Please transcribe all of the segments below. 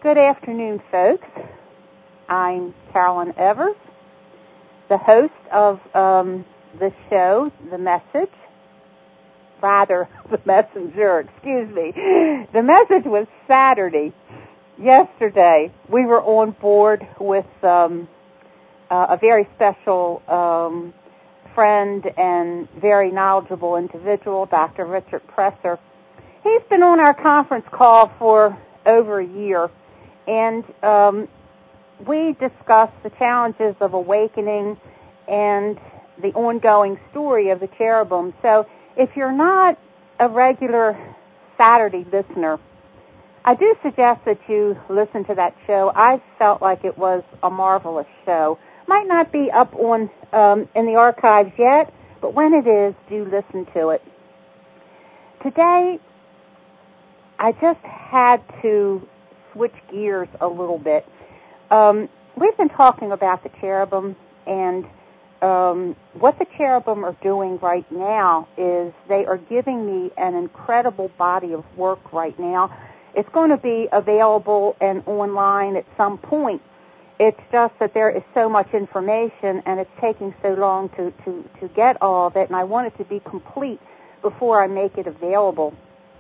Good afternoon, folks. I'm Carolyn Evers, the host of the show, The Message. Rather, The Messenger, excuse me. The Message was Saturday. Yesterday, we were on board with a very special friend and very knowledgeable individual, Dr. Richard Presser. He's been on our conference call for over a year, and we discussed the challenges of awakening and the ongoing story of the cherubim. So if you're not a regular Saturday listener, I do suggest that you listen to that show. I felt like it was a marvelous show. Might not be up on in the archives yet, but when it is, do listen to it. Today, I just had to switch gears a little bit. We've been talking about the cherubim, and what the cherubim are doing right now is they are giving me an incredible body of work right now. It's going to be available and online at some point. It's just that there is so much information, and it's taking so long to get all of it, and I want it to be complete before I make it available.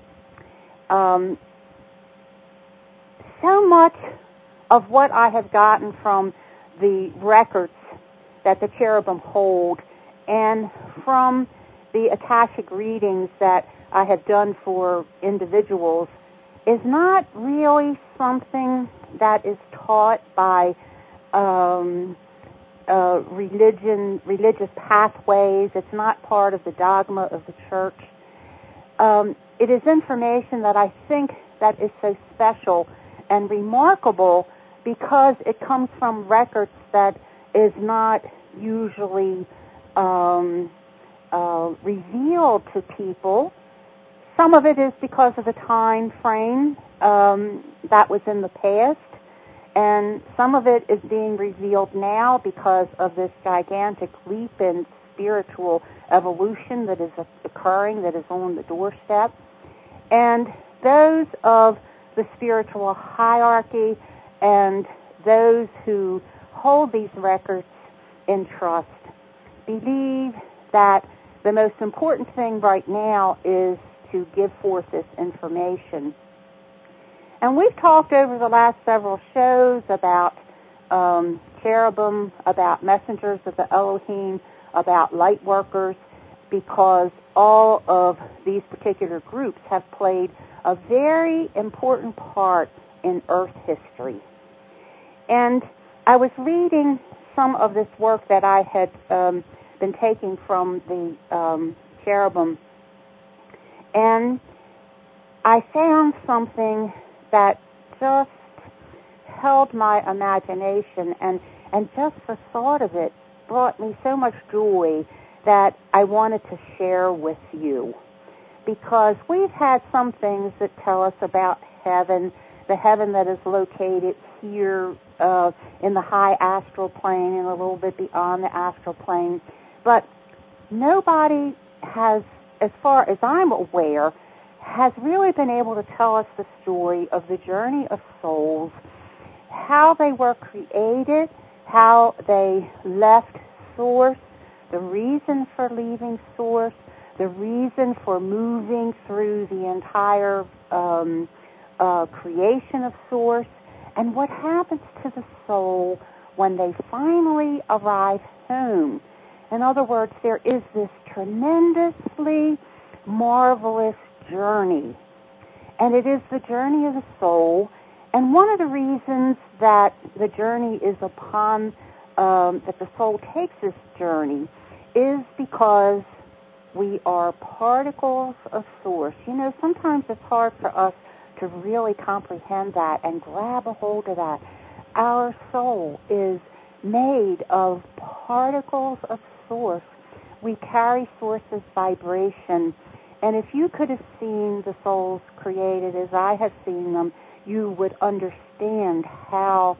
So much of what I have gotten from the records that the cherubim hold and from the Akashic readings that I have done for individuals is not really something that is taught by religious pathways. It's not part of the dogma of the church. It is information that I think that is so special and remarkable because it comes from records that is not usually revealed to people. Some of it is because of the time frame that was in the past, and some of it is being revealed now because of this gigantic leap in spiritual evolution that is occurring, that is on the doorstep. And those of the spiritual hierarchy and those who hold these records in trust believe that the most important thing right now is to give forth this information. And we've talked over the last several shows about cherubim, about messengers of the Elohim, about light workers, because all of these particular groups have played a very important part in Earth history. And I was reading some of this work that I had been taking from the cherubim, and I found something that just held my imagination, and just the thought of it brought me so much joy that I wanted to share with you. Because we've had some things that tell us about heaven, the heaven that is located here in the high astral plane and a little bit beyond the astral plane. But nobody has, as far as I'm aware, has really been able to tell us the story of the journey of souls, how they were created, how they left Source, the reason for leaving Source, the reason for moving through the entire creation of Source, and what happens to the soul when they finally arrive home. In other words, there is this tremendously marvelous journey, and it is the journey of the soul. And one of the reasons that the journey is upon, that the soul takes this journey, is because we are particles of Source. You know, sometimes it's hard for us to really comprehend that and grab a hold of that. Our soul is made of particles of Source. We carry Source's vibration. And if you could have seen the souls created as I have seen them, you would understand how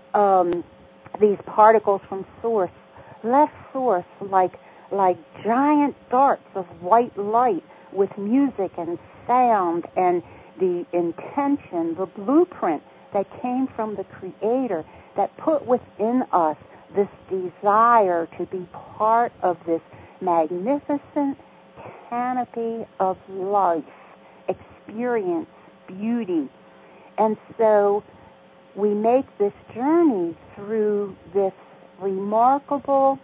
these particles from Source left Source like giant darts of white light with music and sound and the intention, the blueprint that came from the Creator, that put within us this desire to be part of this magnificent canopy of life, experience, beauty. And so we make this journey through this remarkable,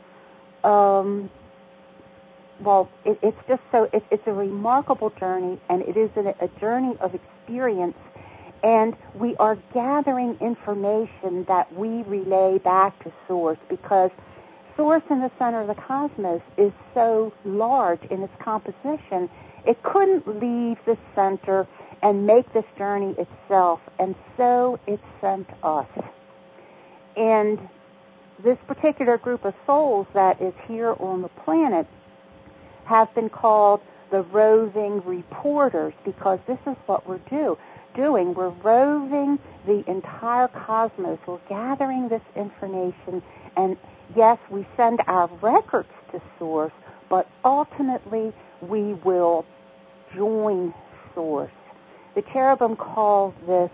it's a remarkable journey, and it is a journey of experience, and we are gathering information that we relay back to Source, because Source in the center of the cosmos is so large in its composition, it couldn't leave the center and make this journey itself, and so it sent us. And this particular group of souls that is here on the planet have been called the roving reporters, because this is what we're doing. We're roving the entire cosmos. We're gathering this information, and yes, we send our records to Source, but ultimately we will join Source. The cherubim call this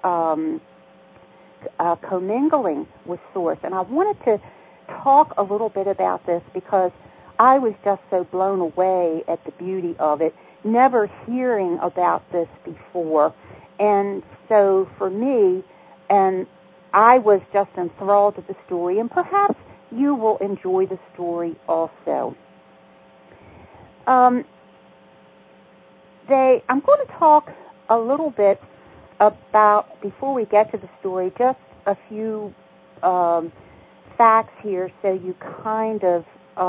commingling with Source, and I wanted to talk a little bit about this because I was just so blown away at the beauty of it, never hearing about this before. And so for me, and I was just enthralled with the story, and perhaps you will enjoy the story also. I'm going to talk a little bit about, before we get to the story, just a few facts here, so you kind of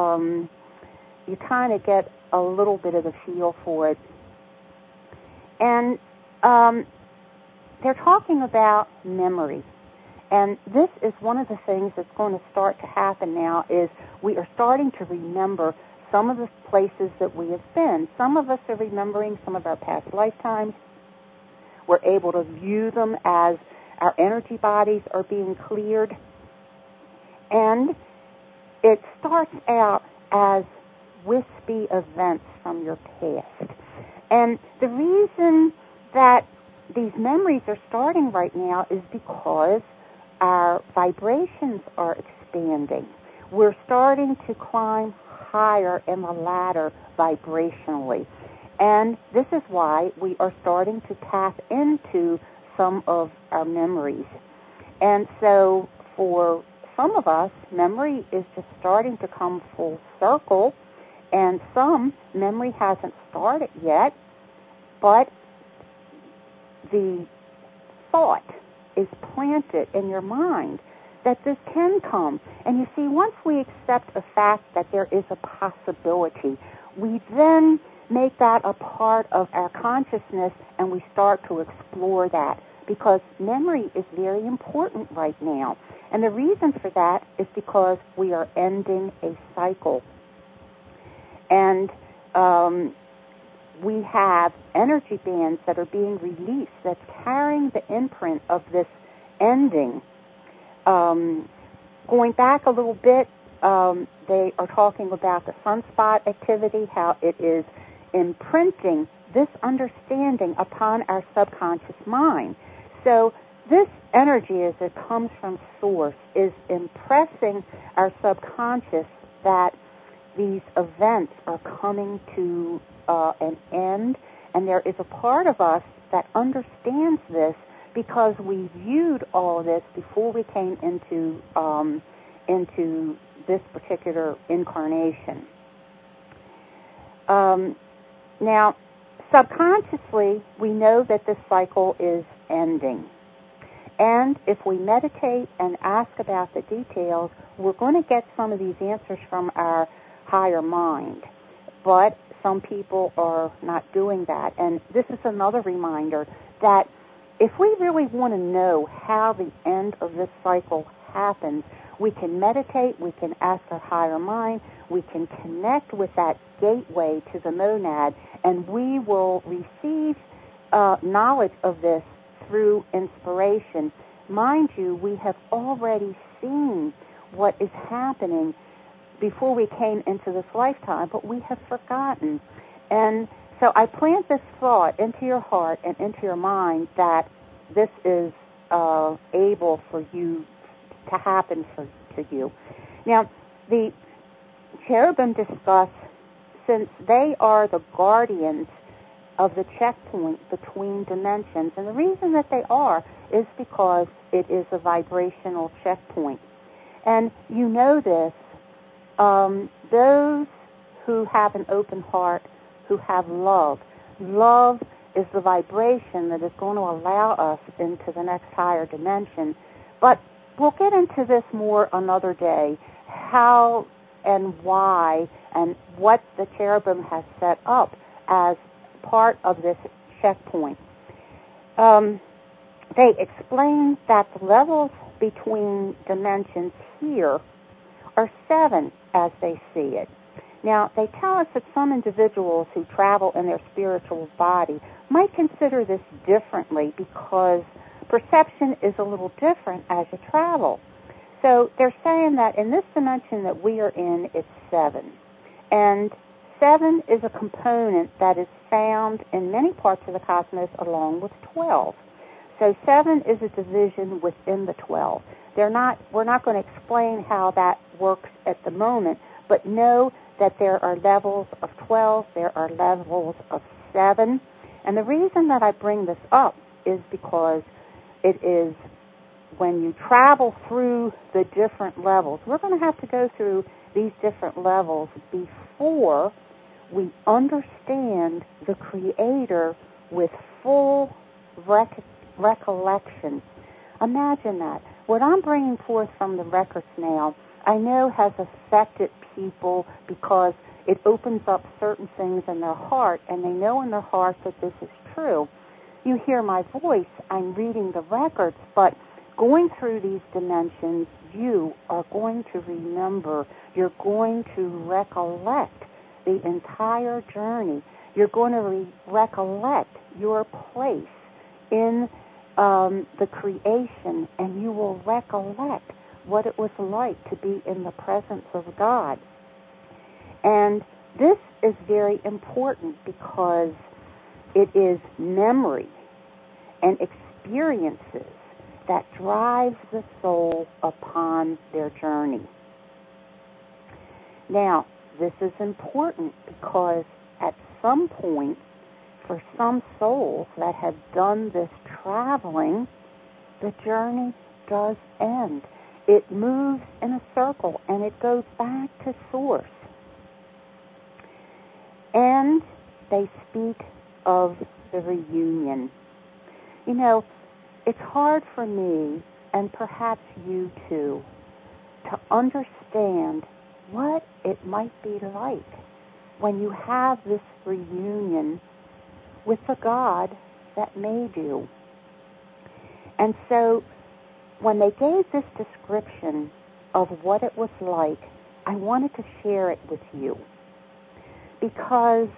get a little bit of a feel for it. And they're talking about memory. And this is one of the things that's going to start to happen now, is we are starting to remember some of the places that we have been. Some of us are remembering some of our past lifetimes. We're able to view them as our energy bodies are being cleared. And it starts out as wispy events from your past. And the reason that these memories are starting right now is because our vibrations are expanding. We're starting to climb higher in the ladder vibrationally. And this is why we are starting to tap into some of our memories. And so for some of us, memory is just starting to come full circle, and some memory hasn't started yet, but the thought is planted in your mind that this can come. And you see, once we accept the fact that there is a possibility, we then make that a part of our consciousness, and we start to explore that, because memory is very important right now. And the reason for that is because we are ending a cycle. And we have energy bands that are being released that's carrying the imprint of this ending. Going back a little bit, they are talking about the sunspot activity, how it is imprinting this understanding upon our subconscious mind. So this energy, as it comes from Source, is impressing our subconscious that these events are coming to an end, and there is a part of us that understands this because we viewed all of this before we came into this particular incarnation. Now, subconsciously, we know that this cycle is ending. And if we meditate and ask about the details, we're going to get some of these answers from our higher mind. But some people are not doing that. And this is another reminder that if we really want to know how the end of this cycle happens, we can meditate, we can ask our higher mind, we can connect with that gateway to the monad, and we will receive knowledge of this through inspiration. Mind you, we have already seen what is happening before we came into this lifetime, but we have forgotten. And so I plant this thought into your heart and into your mind that this is able for you to happen to you. Now, the cherubim discuss, since they are the guardians of the checkpoint between dimensions, and the reason that they are is because it is a vibrational checkpoint. And you know this, those who have an open heart, who have love is the vibration that is going to allow us into the next higher dimension. But we'll get into this more another day, how and why and what the cherubim has set up as part of this checkpoint. They explain that the levels between dimensions here are 7 as they see it. Now, they tell us that some individuals who travel in their spiritual body might consider this differently because perception is a little different as you travel. So they're saying that in this dimension that we are in, it's 7. And 7 is a component that is found in many parts of the cosmos along with 12. So 7 is a division within the 12. We're not going to explain how that works at the moment, but know that there are levels of 12, there are levels of 7. And the reason that I bring this up is because it is when you travel through the different levels, we're going to have to go through these different levels before we understand the Creator with full recollection. Imagine that. What I'm bringing forth from the records now, I know has affected people because it opens up certain things in their heart, and they know in their heart that this is true. You hear my voice, I'm reading the records, but going through these dimensions, you are going to remember, you're going to recollect the entire journey. You're going to recollect your place in the creation, and you will recollect what it was like to be in the presence of God. And this is very important because it is memory and experiences that drives the soul upon their journey. Now, this is important because at some point, for some souls that have done this traveling, the journey does end. It moves in a circle and it goes back to source. And they speak of the reunion. You know, it's hard for me, and perhaps you too, to understand what it might be like when you have this reunion with the God that made you. And so when they gave this description of what it was like, I wanted to share it with you because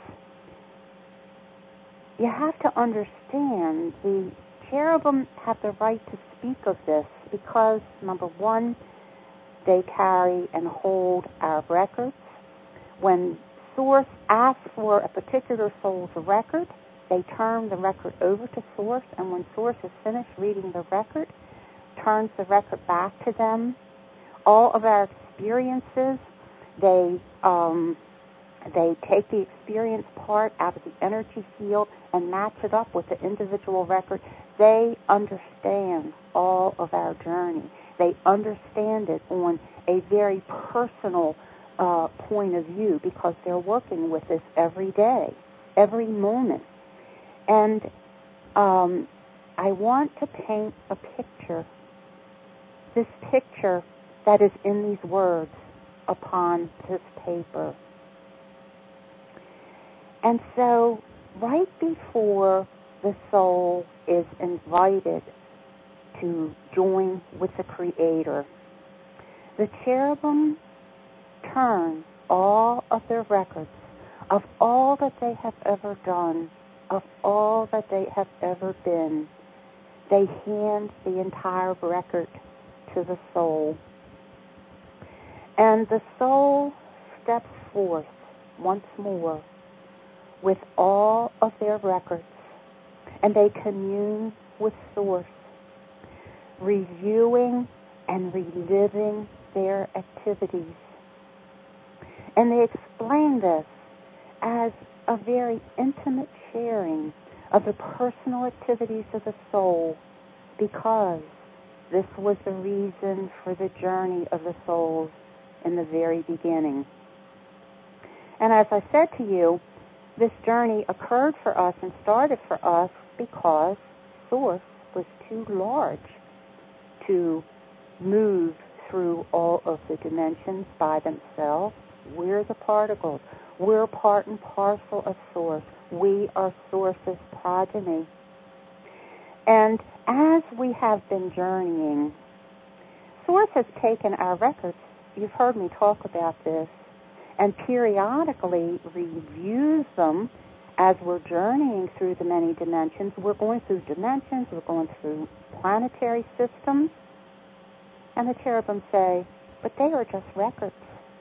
you have to understand the cherubim have the right to speak of this because, number one, they carry and hold our records. When Source asks for a particular soul's record, they turn the record over to Source, and when Source is finished reading the record, turns the record back to them. All of our experiences, they take the experience part out of the energy field and match it up with the individual record. They understand all of our journey. They understand it on a very personal point of view because they're working with this every day, every moment. And I want to paint a picture, this picture that is in these words upon this paper. And so, right before the soul is invited to join with the Creator, the cherubim turn all of their records of all that they have ever done, of all that they have ever been. They hand the entire record to the soul. And the soul steps forth once more with all of their records, and they commune with Source. reviewing and reliving their activities. And they explain this as a very intimate sharing of the personal activities of the soul, because this was the reason for the journey of the souls in the very beginning. And as I said to you, this journey occurred for us and started for us because Source was too large to move through all of the dimensions by themselves. We're the particles. We're part and parcel of Source. We are Source's progeny. And as we have been journeying, Source has taken our records, you've heard me talk about this, and periodically reviews them as we're journeying through the many dimensions. We're going through dimensions, we're going through planetary systems, and the cherubim say, but they are just records.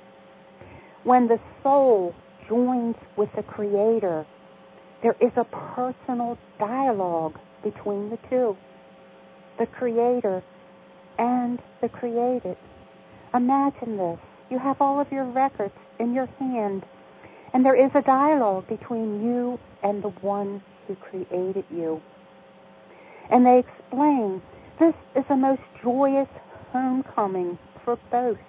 When the soul joins with the Creator, there is a personal dialogue between the two, the Creator and the created. Imagine this. You have all of your records in your hand, and there is a dialogue between you and the one who created you. And they explain this is a most joyous homecoming for both.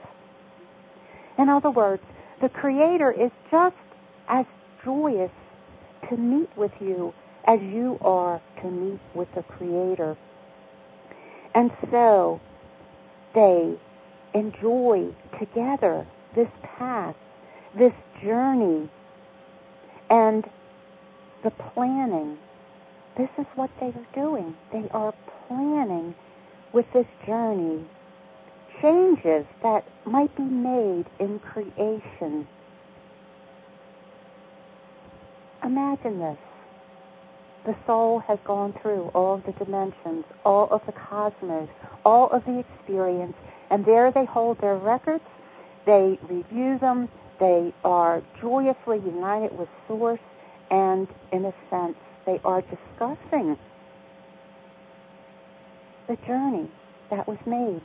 In other words, the Creator is just as joyous to meet with you as you are to meet with the Creator. And so they enjoy together this path, this journey, and the planning. This is what they are doing. They are planning with this journey changes that might be made in creation. Imagine this. The soul has gone through all of the dimensions, all of the cosmos, all of the experience, and there they hold their records, they review them, they are joyously united with Source, and in a sense, they are discussing the journey that was made.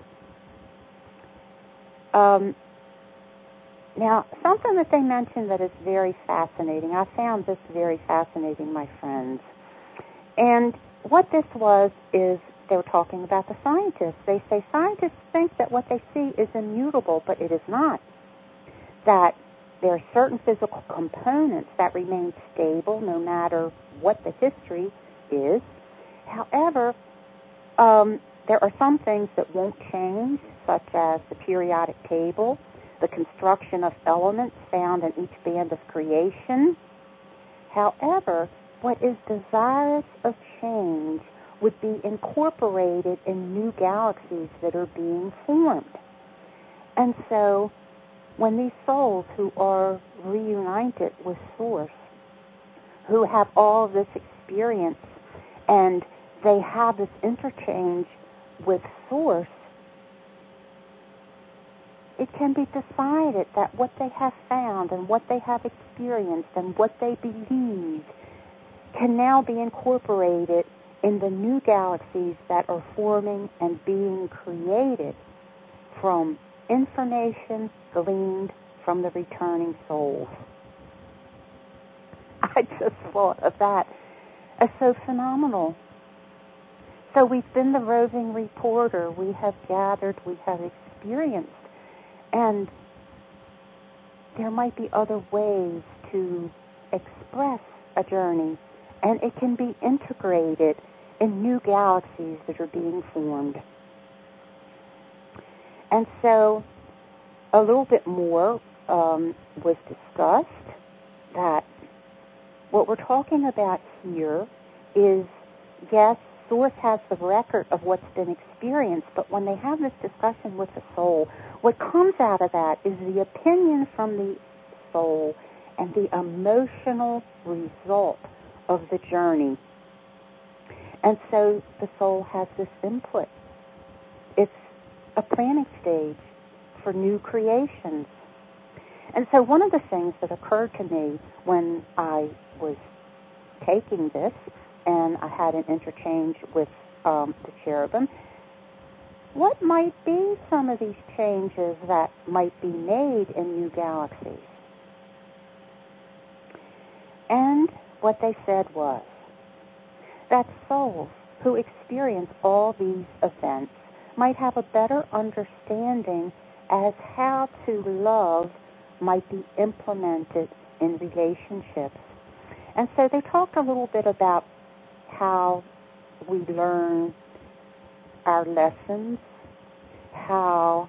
Now, something that they mentioned that is very fascinating. I found this very fascinating, my friends. And what this was is they were talking about the scientists. They say scientists think that what they see is immutable, but it is not. That there are certain physical components that remain stable no matter what the history is. However, there are some things that won't change, such as the periodic table, the construction of elements found in each band of creation. However, what is desirous of change would be incorporated in new galaxies that are being formed. And so, when these souls who are reunited with Source, who have all of this experience, and they have this interchange with Source, it can be decided that what they have found and what they have experienced and what they believe can now be incorporated in the new galaxies that are forming and being created from information gleaned from the returning souls. I just thought of that as so phenomenal. So we've been the roving reporter. We have gathered, we have experienced, and there might be other ways to express a journey, and it can be integrated in new galaxies that are being formed. And so a little bit more was discussed, that what we're talking about here is, yes, Source has the record of what's been experienced, but when they have this discussion with the soul, what comes out of that is the opinion from the soul and the emotional result of the journey. And so the soul has this input. It's a planning stage for new creations. And so one of the things that occurred to me when I was taking this, and I had an interchange with the cherubim, what might be some of these changes that might be made in new galaxies? And what they said was that souls who experience all these events might have a better understanding as how to love might be implemented in relationships. And so they talked a little bit about how we learn our lessons, how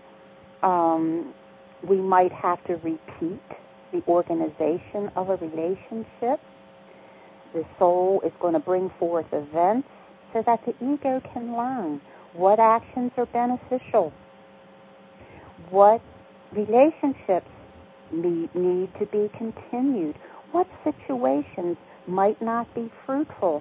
we might have to repeat the organization of a relationship. The soul is going to bring forth events so that the ego can learn what actions are beneficial, what relationships need to be continued, what situations might not be fruitful,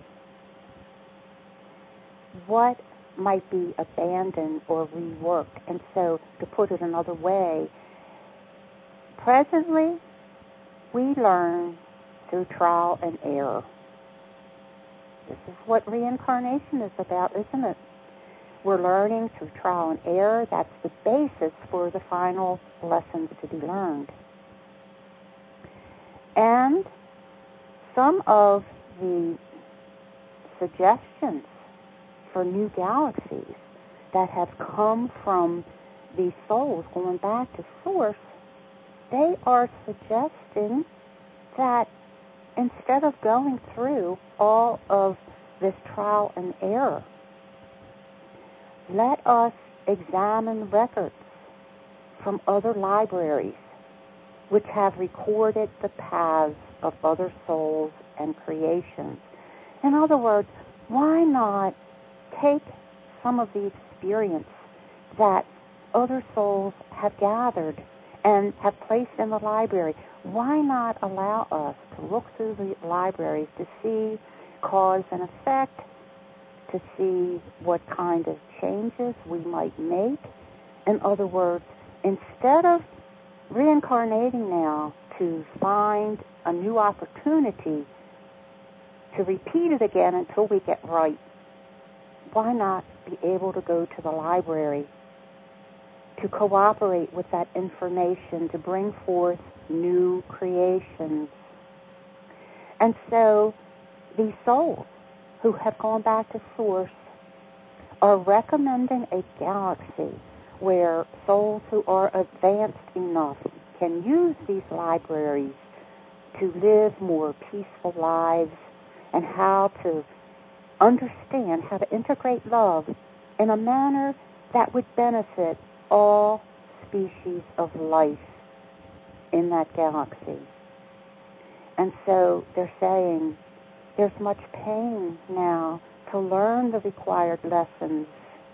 what might be abandoned or reworked. And so, to put it another way, presently we learn through trial and error. This is what reincarnation is about, isn't it? We're learning through trial and error. That's the basis for the final lessons to be learned. And some of the suggestions for new galaxies that have come from these souls going back to Source, they are suggesting that instead of going through all of this trial and error, let us examine records from other libraries which have recorded the paths of other souls and creations. In other words, why not take some of the experience that other souls have gathered and have placed in the library? Why not allow us to look through the libraries to see cause and effect, to see what kind of changes we might make? In other words, instead of reincarnating now to find a new opportunity to repeat it again until we get right, why not be able to go to the library to cooperate with that information to bring forth new creations? And so these souls who have gone back to Source are recommending a galaxy where souls who are advanced enough can use these libraries to live more peaceful lives and how to understand how to integrate love in a manner that would benefit all species of life in that galaxy. And so they're saying there's much pain now to learn the required lessons.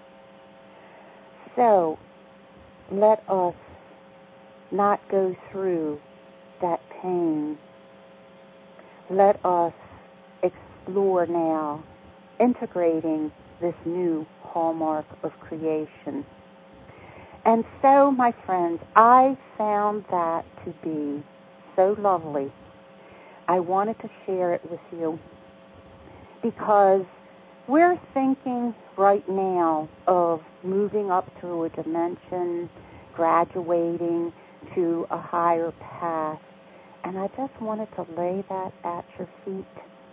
So let us not go through that pain. Let us explore now integrating this new hallmark of creation. And so, my friends, I found that to be so lovely. I wanted to share it with you because we're thinking right now of moving up through a dimension, graduating to a higher path. And I just wanted to lay that at your feet.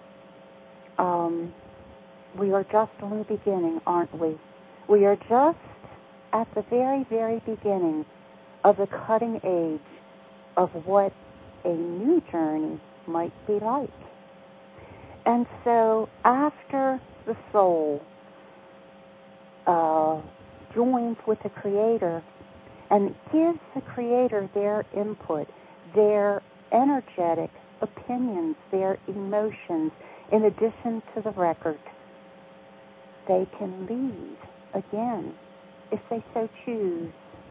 We are just in the beginning, aren't we? We are just at the very, very beginning of the cutting edge of what a new journey might be like. And so after the soul joins with the Creator and gives the Creator their input, their energetic opinions, their emotions, in addition to the record, they can leave again if they so choose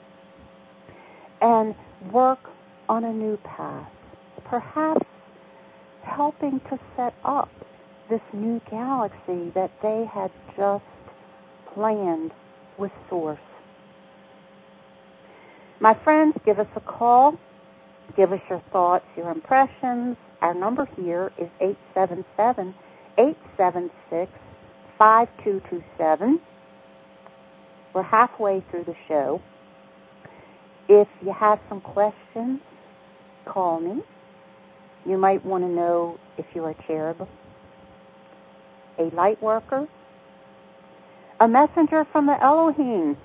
and work on a new path, perhaps helping to set up this new galaxy that they had just planned with Source. My friends, give us a call. Give us your thoughts, your impressions. Our number here is 877-876-5227. We're halfway through the show. If you have some questions, call me. You might want to know if you're a cherubim, a light worker, a messenger from the Elohim,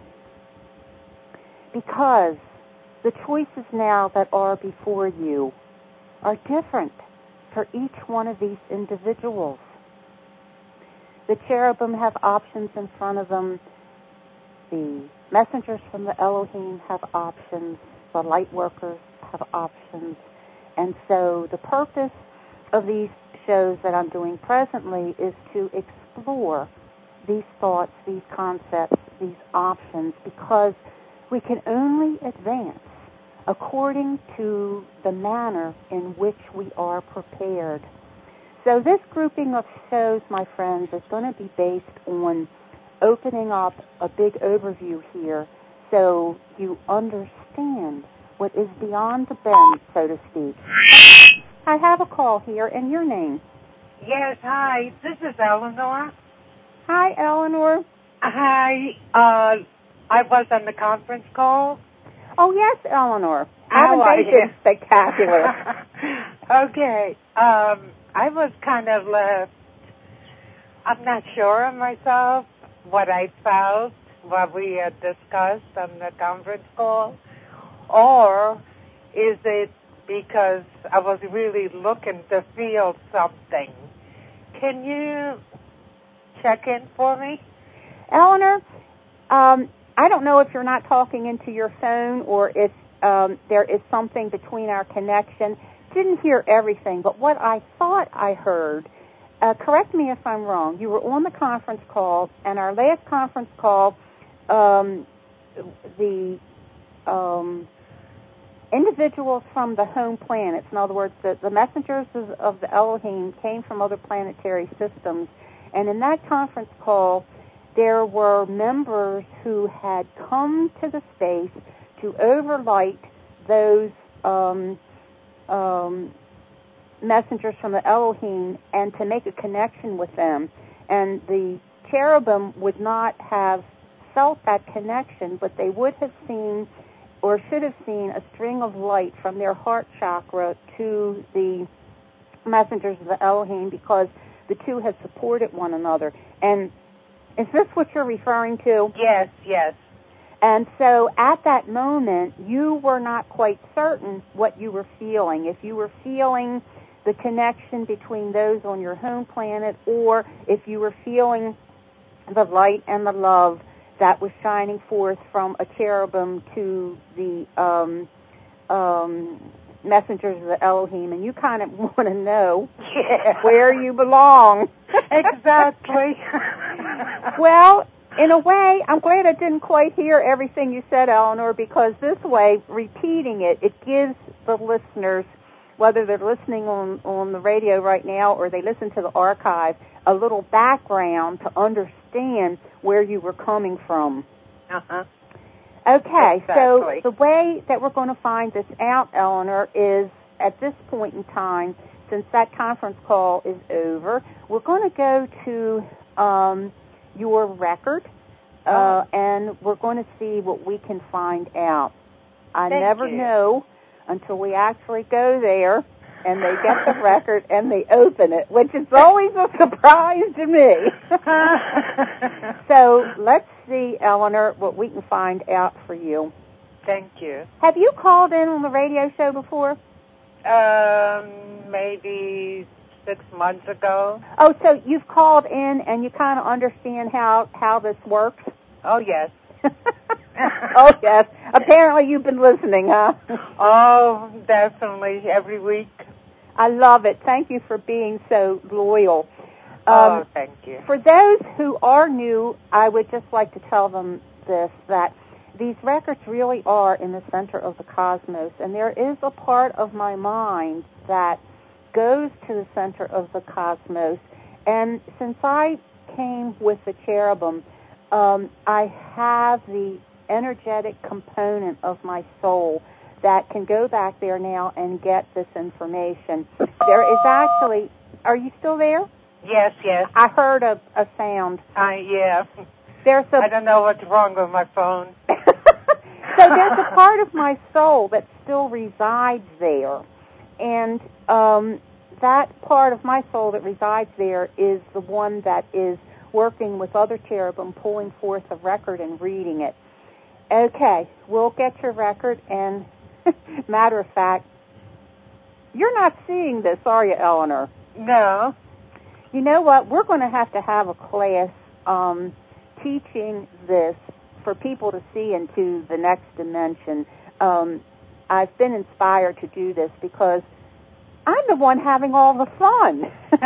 because the choices now that are before you are different for each one of these individuals. The cherubim have options in front of them. The messengers from the Elohim have options. The light workers have options. And so the purpose of these shows that I'm doing presently is to explore these thoughts, these concepts, these options, because we can only advance according to the manner in which we are prepared. So this grouping of shows, my friends, is going to be based on opening up a big overview here so you understand what is beyond the bend, so to speak. I have a call here, and your name? Yes, hi. This is Eleanor. Hi, Eleanor. Hi. I was on the conference call. Oh, yes, Eleanor. How Haven't they been spectacular? Okay. I was kind of left, I'm not sure of myself, what I felt, what we had discussed on the conference call, or is it because I was really looking to feel something? Can you check in for me? Eleanor, I don't know if you're not talking into your phone or if there is something between our connection. Didn't hear everything, but what I thought I heard, correct me if I'm wrong, you were on the conference call, and our last conference call, the individuals from the home planets, in other words, the messengers of the Elohim came from other planetary systems, and in that conference call, there were members who had come to the space to overlight those messengers from the Elohim and to make a connection with them. And the cherubim would not have felt that connection, but they would have seen or should have seen a string of light from their heart chakra to the messengers of the Elohim, because the two had supported one another. And is this what you're referring to? Yes, yes. And so at that moment, you were not quite certain what you were feeling. If you were feeling the connection between those on your home planet, or if you were feeling the light and the love that was shining forth from a cherubim to the messengers of the Elohim, and you kind of want to know where you belong. Exactly. Well, in a way, I'm glad I didn't quite hear everything you said, Eleanor, because this way, repeating it gives the listeners, whether they're listening on the radio right now or they listen to the archive, a little background to understand where you were coming from. Uh-huh. Okay, exactly. So the way that we're going to find this out, Eleanor, is at this point in time, since that conference call is over, we're going to go to your record, and we're going to see what we can find out. I never know until we actually go there and they get the record and they open it, which is always a surprise to me. So let's see, Eleanor, what we can find out for you. Thank you. Have you called in on the radio show before? Maybe 6 months ago. Oh, so you've called in and you kind of understand how this works? Oh, yes. Oh, yes. Apparently you've been listening, huh? Oh, definitely, every week. I love it. Thank you for being so loyal. Thank you. For those who are new, I would just like to tell them this, that these records really are in the center of the cosmos, and there is a part of my mind that goes to the center of the cosmos. And since I came with the cherubim, I have the energetic component of my soul that can go back there now and get this information. There is actually, are you still there? Yes, yes. I heard a sound. Yeah. I don't know what's wrong with my phone. So there's a part of my soul that still resides there. And that part of my soul that resides there is the one that is working with other cherubim, pulling forth a record and reading it. Okay, we'll get your record, and matter of fact, you're not seeing this, are you, Eleanor? No. You know what? We're going to have a class teaching this for people to see into the next dimension. I've been inspired to do this because I'm the one having all the fun.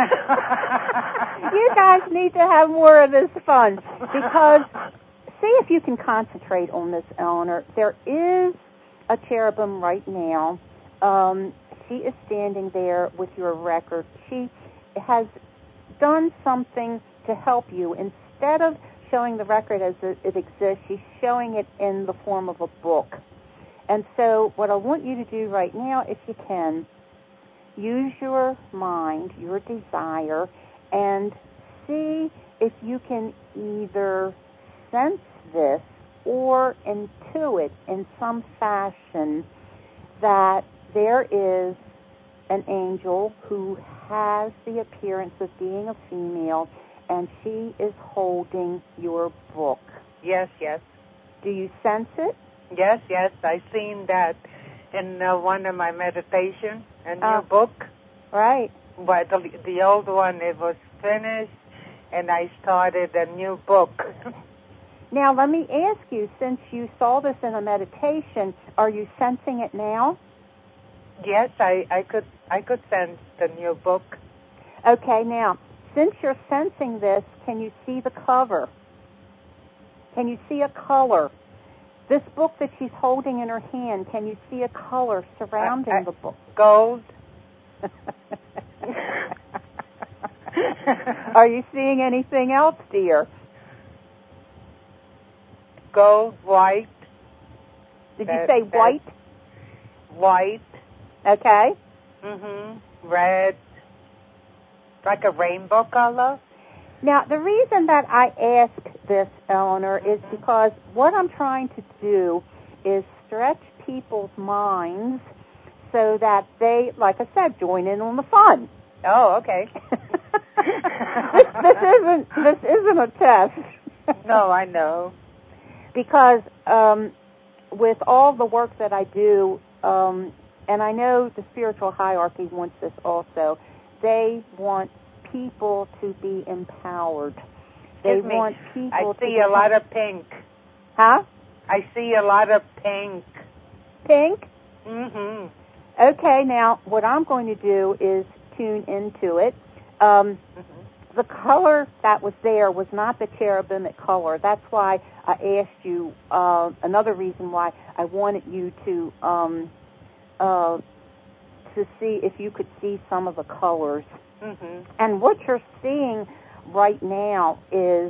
You guys need to have more of this fun because see if you can concentrate on this, Eleanor. There is a cherubim right now. She is standing there with your record. She has done something to help you. Instead of showing the record as it exists, she's showing it in the form of a book. And so what I want you to do right now, if you can, use your mind, your desire, and see if you can either sense this or intuit in some fashion that there is an angel who has the appearance of being a female, and she is holding your book. Yes, yes. Do you sense it? Yes, yes. I seen that in one of my meditations, a new book. Right. But the old one, it was finished, and I started a new book. Now, let me ask you, since you saw this in a meditation, are you sensing it now? Yes, I could sense the new book. Okay, now, since you're sensing this, can you see the cover? Can you see a color? This book that she's holding in her hand, can you see a color surrounding the book? Gold. Are you seeing anything else, dear? Gold, white. Did you say white? White. Okay. Red. Like a rainbow color. Now, the reason that I ask this, Eleanor, is because what I'm trying to do is stretch people's minds so that they, like I said, join in on the fun. Oh, okay. This isn't a test. No, I know. Because with all the work that I do, and I know the spiritual hierarchy wants this also, they want people to be empowered. They want people to... I see a lot of pink. Huh? I see a lot of pink. Pink? Mm-hmm. Okay, now, what I'm going to do is tune into it. The color that was there was not the cherubic color. That's why I asked you, another reason why I wanted you to see if you could see some of the colors. And what you're seeing right now is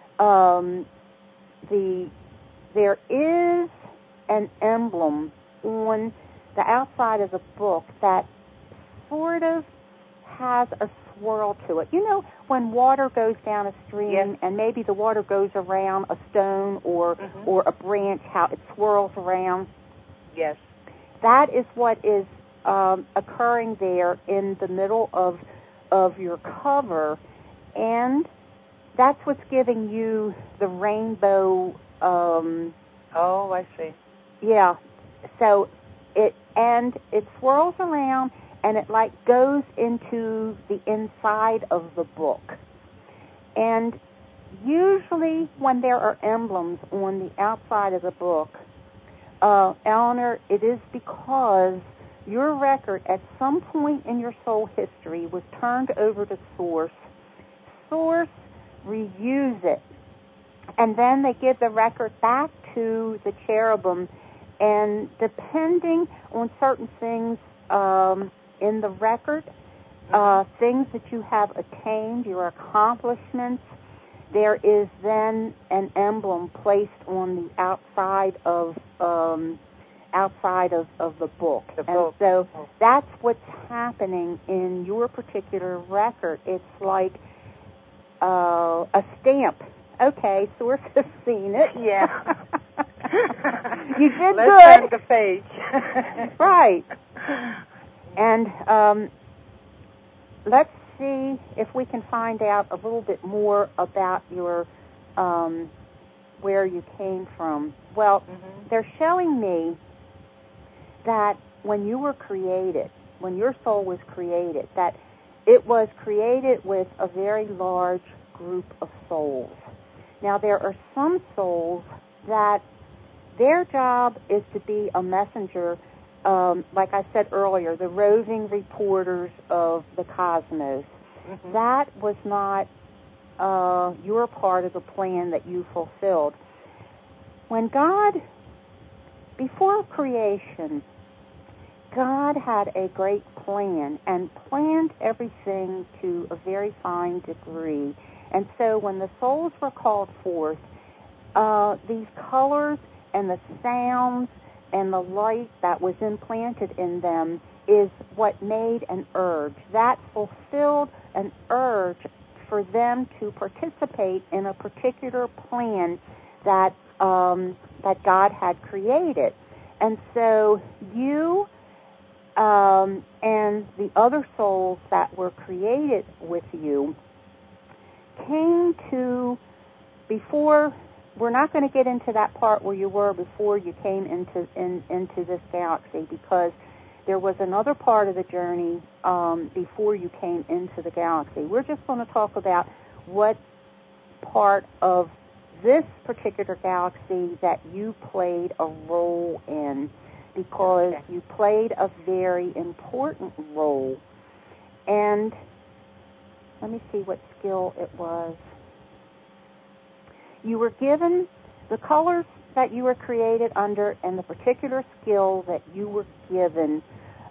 there is an emblem on the outside of the book that sort of has a swirl to it. You know, when water goes down a stream and maybe the water goes around a stone or a branch, how it swirls around? Yes. That is what is occurring there in the middle of your cover, and that's what's giving you the rainbow. Oh, I see. Yeah. So it swirls around, and it like goes into the inside of the book. And usually when there are emblems on the outside of the book, Eleanor, it is because your record at some point in your soul history was turned over to Source. Source reviews it, and then they give the record back to the cherubim, and depending on certain things in the record, things that you have attained, your accomplishments, there is then an emblem placed on the outside of the book. And so that's what's happening in your particular record. It's like a stamp Okay, Source has seen it. Yeah. You did Let's good. turn the page. Right. And let's see if we can find out a little bit more about your where you came from. Well, they're showing me that when you were created, when your soul was created, that it was created with a very large group of souls. Now, there are some souls that their job is to be a messenger, like I said earlier, the roving reporters of the cosmos. That was not your part of the plan that you fulfilled. When God, before creation, God had a great plan and planned everything to a very fine degree. And so when the souls were called forth, these colors and the sounds and the light that was implanted in them is what made an urge. That fulfilled an urge for them to participate in a particular plan that that God had created. And so you and the other souls that were created with you came to, before, we're not going to get into that part where you were before you came into this galaxy, because there was another part of the journey before you came into the galaxy. We're just going to talk about what part of this particular galaxy that you played a role in, because you played a very important role. And let me see what skill it was. You were given the colors that you were created under, and the particular skill that you were given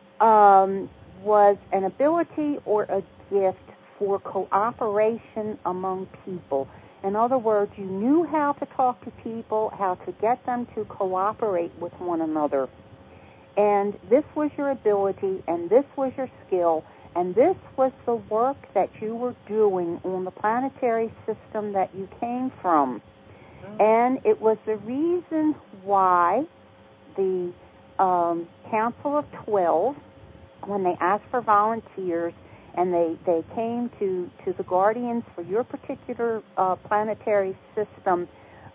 was an ability or a gift for cooperation among people. In other words, you knew how to talk to people, how to get them to cooperate with one another. And this was your ability, and this was your skill, and this was the work that you were doing on the planetary system that you came from. And it was the reason why the Council of 12, when they asked for volunteers, and they came to the Guardians for your particular planetary system,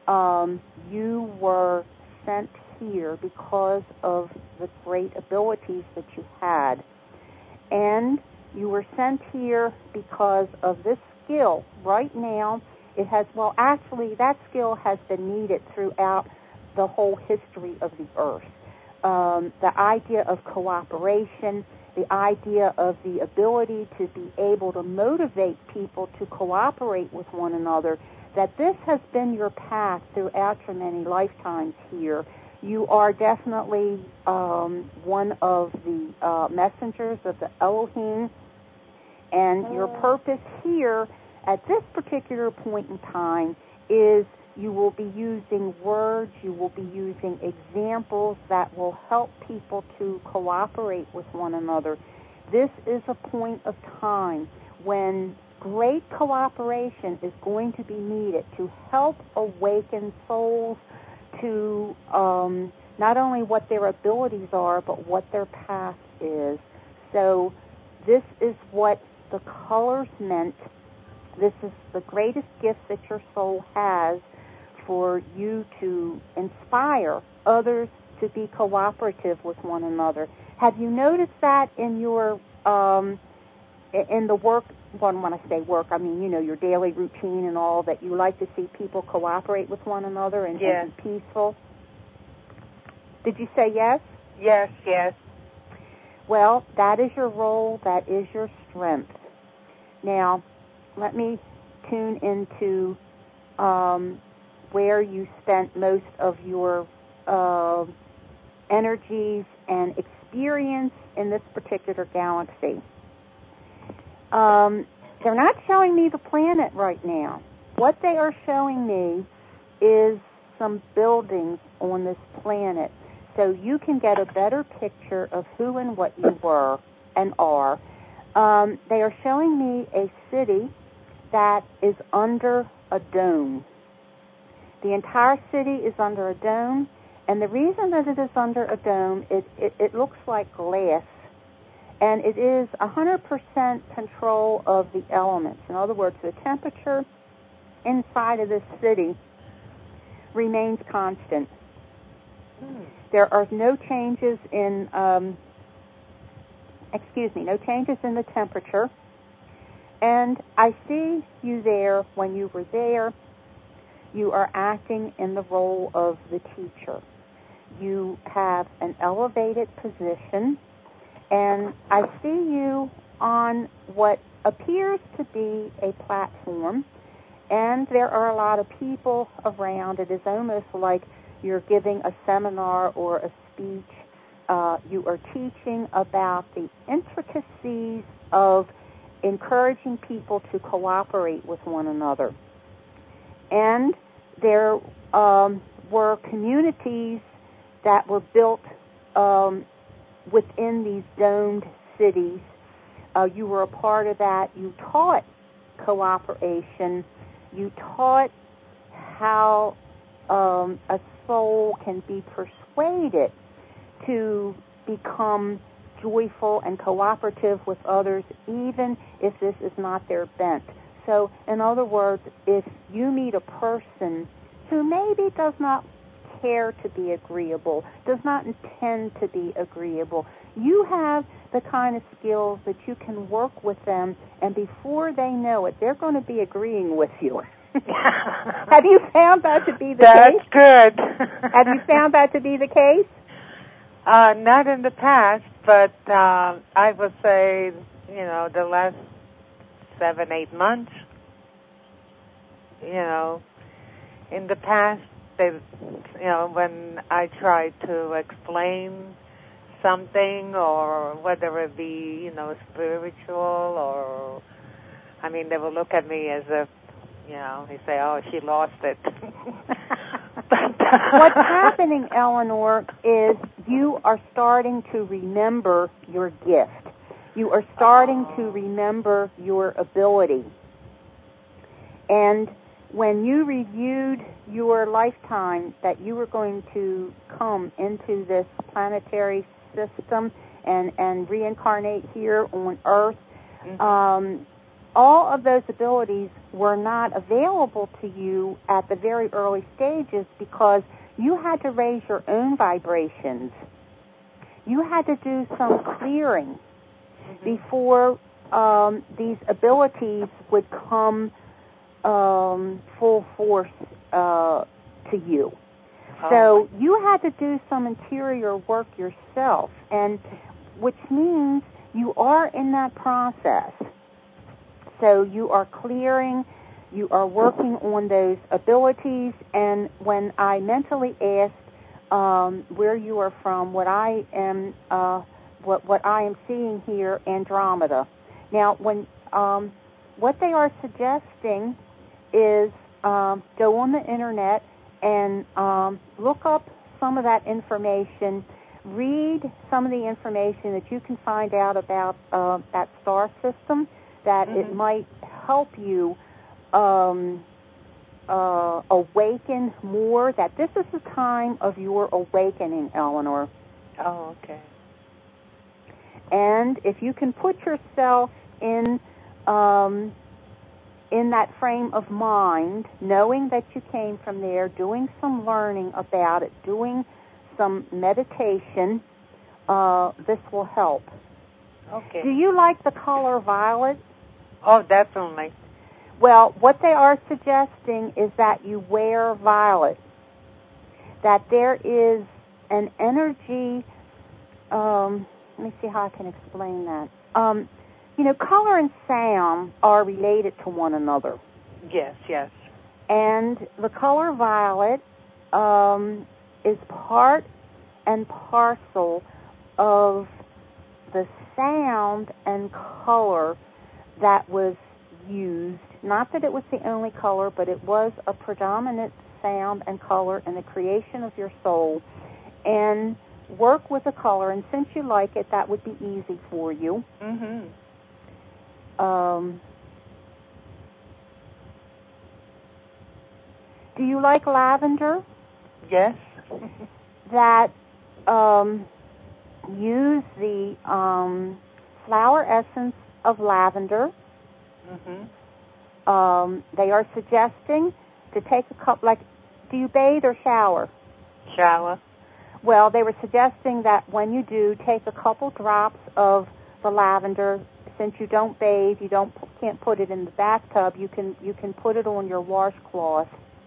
you were sent here because of the great abilities that you had. And you were sent here because of this skill. Right now, it has, well, actually, that skill has been needed throughout the whole history of the Earth. The idea of cooperation, the idea of the ability to be able to motivate people to cooperate with one another, that this has been your path throughout your many lifetimes here. You are definitely one of the messengers of the Elohim, and your purpose here at this particular point in time is you will be using words, you will be using examples that will help people to cooperate with one another. This is a point of time when great cooperation is going to be needed to help awaken souls to not only what their abilities are, but what their path is. So this is what the colors meant. This is the greatest gift that your soul has for you to inspire others to be cooperative with one another. Have you noticed that in your in the work? Well, when I say work, I mean, you know, your daily routine and all, that you like to see people cooperate with one another and be peaceful? Did you say yes? Yes, yes. Well, that is your role. That is your strength. Now, let me tune into where you spent most of your energies and experience in this particular galaxy. They're not showing me the planet right now. What they are showing me is some buildings on this planet, so you can get a better picture of who and what you were and are. They are showing me a city that is under a dome. The entire city is under a dome, and the reason that it is under a dome, it looks like glass, and it is 100% control of the elements. In other words, the temperature inside of this city remains constant. There are no changes in, no changes in the temperature. And I see you there. When you were there, you are acting in the role of the teacher. You have an elevated position, and I see you on what appears to be a platform, and there are a lot of people around. It is almost like you're giving a seminar or a speech. You are teaching about the intricacies of encouraging people to cooperate with one another. And there were communities that were built within these domed cities. You were a part of that. You taught cooperation. You taught how a soul can be persuaded to become joyful and cooperative with others, even if this is not their bent. So, in other words, if you meet a person who maybe does not care to be agreeable, does not intend to be agreeable, you have the kind of skills that you can work with them, and before they know it, they're going to be agreeing with you. Have you found that to be the case? That's good. Have you found that to be the case? Not in the past, but I would say, the last 7-8 months, in the past, when I tried to explain something, or whether it be, spiritual, or, they will look at me as if, they say, oh, she lost it. What's happening, Eleanor, is you are starting to remember your gift. You are starting to remember your ability. And when you reviewed your lifetime that you were going to come into this planetary system and reincarnate here on Earth, all of those abilities were not available to you at the very early stages because you had to raise your own vibrations. You had to do some clearing before these abilities would come full force to you. So you had to do some interior work yourself, and which means you are in that process. So you are clearing, you are working on those abilities, and when I mentally asked where you are from, what I am seeing here, Andromeda. Now, when what they are suggesting is go on the internet and look up some of that information, read some of the information that you can find out about that star system, that it might help you awaken more, that this is the time of your awakening, Eleanor. Oh, okay. And if you can put yourself in that frame of mind, knowing that you came from there, doing some learning about it, doing some meditation, this will help. Okay. Do you like the color violet? Oh, definitely. Well, what they are suggesting is that you wear violet, that there is an energy, let me see how I can explain that. Color and sound are related to one another. Yes, yes. And the color violet is part and parcel of the sound and color that was used. Not that it was the only color, but it was a predominant sound and color in the creation of your soul. And work with the color, and since you like it, that would be easy for you. Do Do you like lavender? Yes. That use the flower essence of lavender. They are suggesting to take a cup, like, do you bathe or shower? Shower. Well, they were suggesting that when you do, take a couple drops of the lavender. Since you don't bathe, can't put it in the bathtub. You can put it on your washcloth.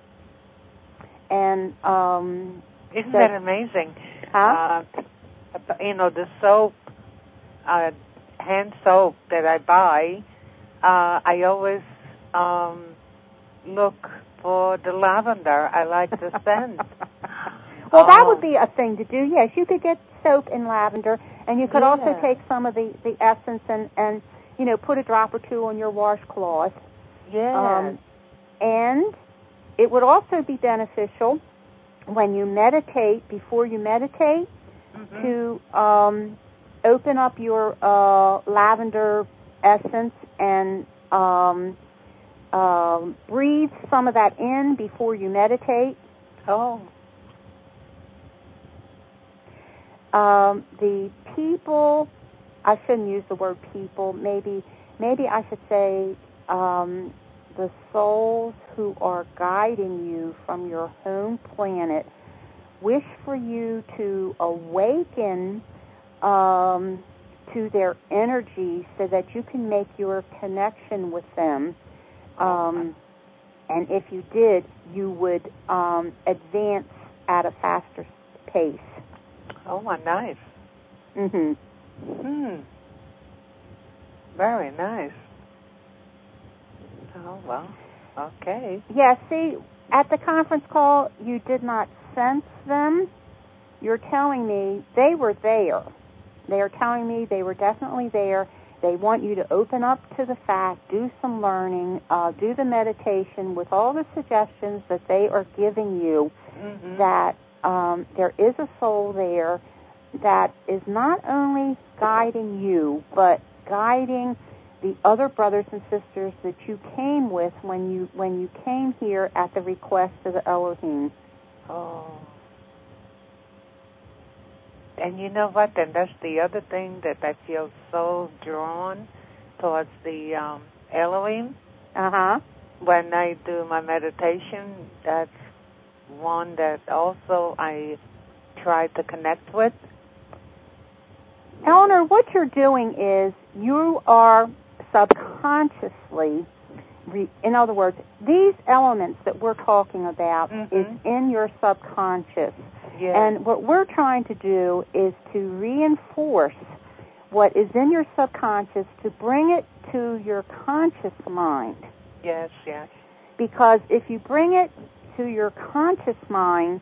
And isn't that amazing? Huh? The soap, hand soap that I buy, I always look for the lavender. I like the scent. Well, that would be a thing to do. Yes, you could get soap in lavender, and you could also take some of the essence and put a drop or two on your washcloth. Yes. And it would also be beneficial when you meditate, before you meditate, to open up your lavender essence and breathe some of that in before you meditate. Oh. The people, I shouldn't use the word people, maybe I should say the souls who are guiding you from your home planet wish for you to awaken to their energy so that you can make your connection with them. And if you did, you would advance at a faster pace. Oh, my, nice. Very nice. Oh, well, okay. Yeah, see, at the conference call, you did not sense them. You're telling me they were there. They are telling me they were definitely there. They want you to open up to the fact, do some learning, do the meditation with all the suggestions that they are giving you, that there is a soul there that is not only guiding you, but guiding the other brothers and sisters that you came with when you came here at the request of the Elohim. Oh. And you know what? And that's the other thing that I feel so drawn towards the Elohim. When I do my meditation, that's one that also I try to connect with. Eleanor, what you're doing is you are subconsciously, in other words, these elements that we're talking about is in your subconscious. Yes. And what we're trying to do is to reinforce what is in your subconscious to bring it to your conscious mind. Yes, yes. Because if you bring it to your conscious mind,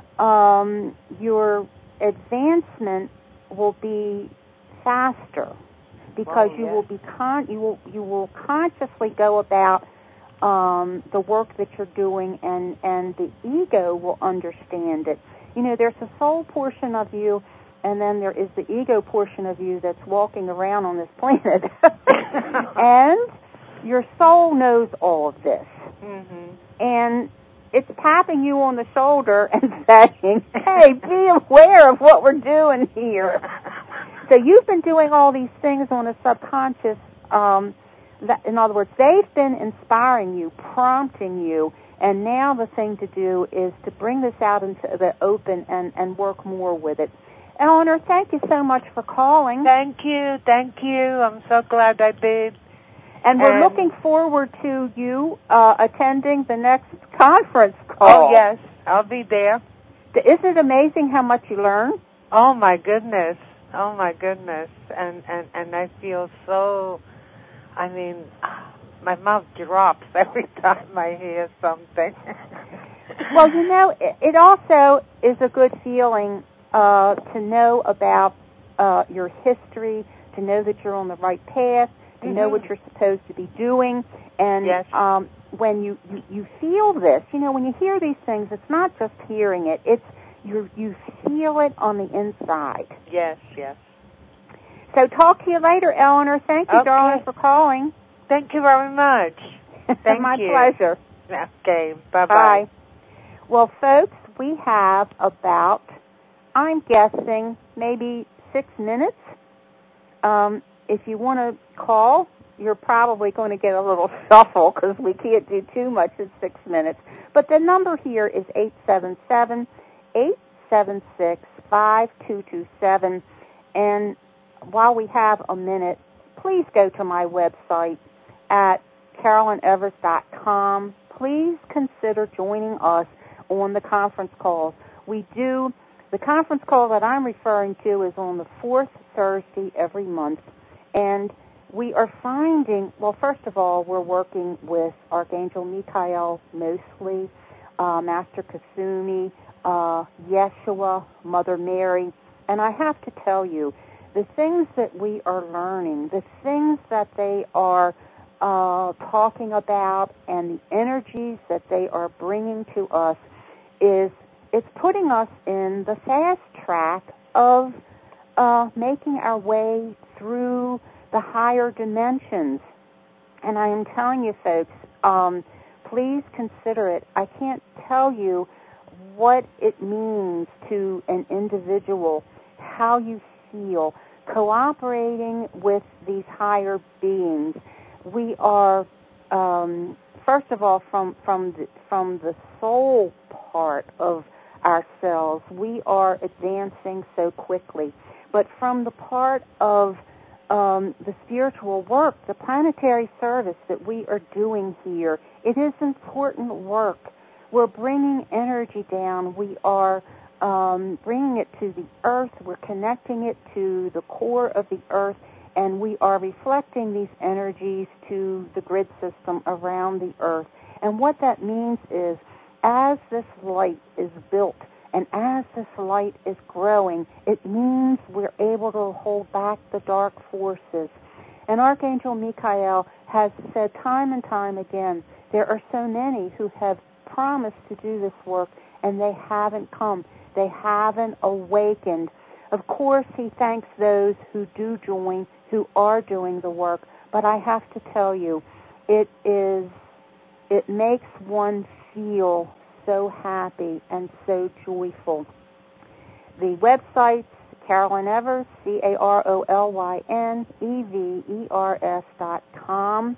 your advancement will be faster, because you will be you will consciously go about the work that you're doing, and the ego will understand it. There's a soul portion of you, and then there is the ego portion of you that's walking around on this planet. And your soul knows all of this. And it's tapping you on the shoulder and saying, hey, be aware of what we're doing here. So you've been doing all these things on a subconscious, in other words, they've been inspiring you, prompting you, and now the thing to do is to bring this out into the open and work more with it. Eleanor, thank you so much for calling. Thank you. I'm so glad I did. And we're looking forward to you attending the next conference call. Oh, yes. I'll be there. Isn't it amazing how much you learn? Oh, my goodness. And I feel so, my mouth drops every time I hear something. Well, it also is a good feeling to know about your history, to know that you're on the right path, to know what you're supposed to be doing. And when you feel this, when you hear these things, it's not just hearing it. It's you feel it on the inside. Yes. So talk to you later, Eleanor. Thank you, darling, for calling. Thank you very much. Thank My you. pleasure. Okay, bye-bye. Bye. Well, folks, we have about, I'm guessing, maybe 6 minutes. If you want to call, you're probably going to get a little shuffle because we can't do too much in 6 minutes. But the number here is 877-876-5227. And while we have a minute, please go to my website at CarolynEvers.com. Please consider joining us on the conference calls. The conference call that I'm referring to is on the fourth Thursday every month. And we are finding, well, first of all, we're working with Archangel Michael mostly, Master Kasumi, Yeshua, Mother Mary. And I have to tell you, the things that we are learning, the things that they are talking about, and the energies that they are bringing to us it's putting us in the fast track of making our way through the higher dimensions. And I am telling you, folks, please consider it. I can't tell you what it means to an individual, how you feel, cooperating with these higher beings. We are, first of all, from the soul part of ourselves, we are advancing so quickly. But from the part of the spiritual work, the planetary service that we are doing here, it is important work. We're bringing energy down. We are bringing it to the earth. We're connecting it to the core of the earth, and we are reflecting these energies to the grid system around the earth. And what that means is, as this light is built and as this light is growing, it means we're able to hold back the dark forces. And Archangel Michael has said time and time again, there are so many who have promised to do this work, and they haven't come. They haven't awakened. Of course, he thanks those who do join, who are doing the work. But I have to tell you, it makes one feel so happy and so joyful. The website's Carolyn Evers, CarolynEvers.com.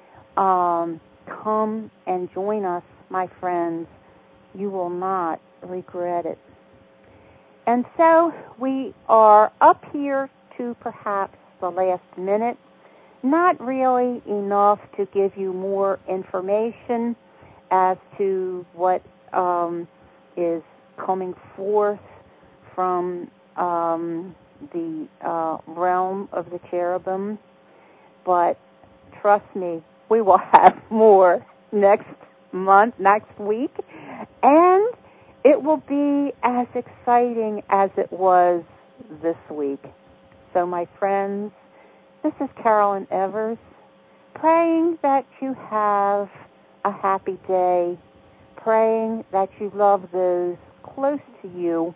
Come and join us, my friends. You will not regret it. And so we are up here to perhaps the last minute. Not really enough to give you more information as to what is coming forth from the realm of the cherubim. But trust me, we will have more next week, and it will be as exciting as it was this week. So, my friends, this is Carolyn Evers, praying that you have a happy day, praying that you love those close to you,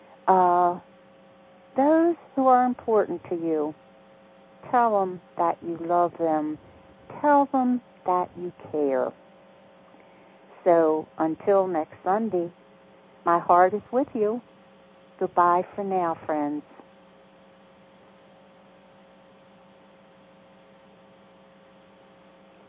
those who are important to you. Tell them that you love them. Tell them that you care. So until next Sunday, my heart is with you. Goodbye for now, friends.